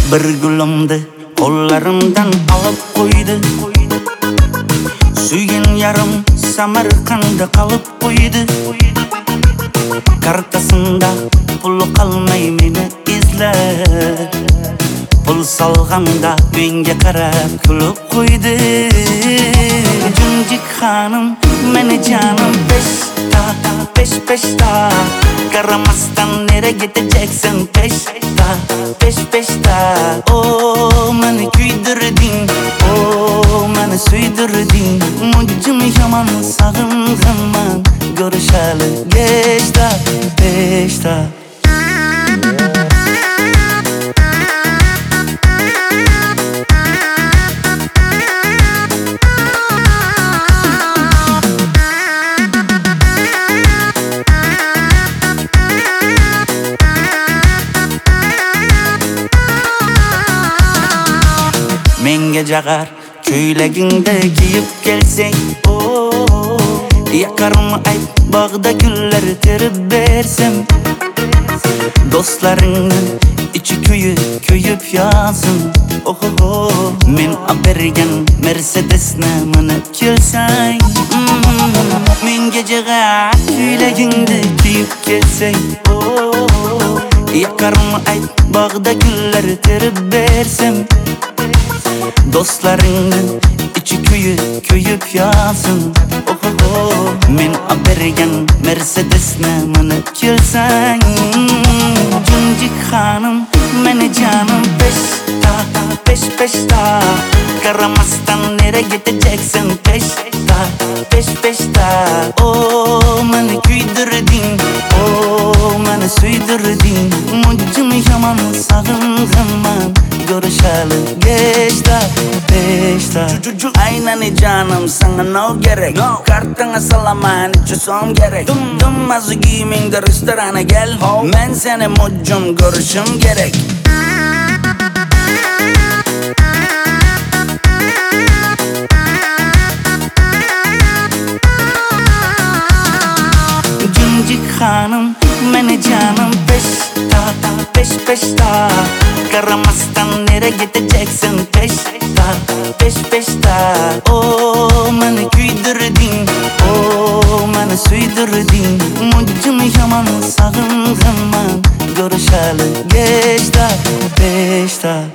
Bir gülümdi kollarımdan alıp koydu. Suygen yarım Samarkand'da kalıp koydu. Kartasında pulu kalmay meni izler. Pul salganda benge karab kulub koydu. Cüncük hanım meni canım peşta Karamastan nere gideceksin peşta Oh meni küydürdün, oh meni süydürdün. Mucum yaman sağınganman görüşeli peşta Menge jagar köyleginde giyip gelsen oh, yakarım ayt bağda güller terip versem. Dostlarının içi köyüp yansın oh, oh, oh. Men abergen Mercedes'ne minip gelsen Menge jagar köyleginde giyip gelsen oh, yakarım ayt bağda güller terip versem. Dostlarının içi köyüp yansın oh, oh, oh. Men abergen Mercedes'ne minip gelsen Cüncük hanım meni canım peşta Karamastan nere gideceksin peşta Oh meni küydürdün, oh meni süydürdün. Mucum yaman sağınganman görüşeli peşta Aynen canım sana no gerek Kartına salaman içisom gerek Dummazı giymingde restorana gel Men seni mucum görüşüm gerek Cüncük hanım meni canım peşta Karamastan nere gideceksin peşta Oh meni küydürdün, oh meni süydürdün. Mucum yaman sağınganman görüşeli peşta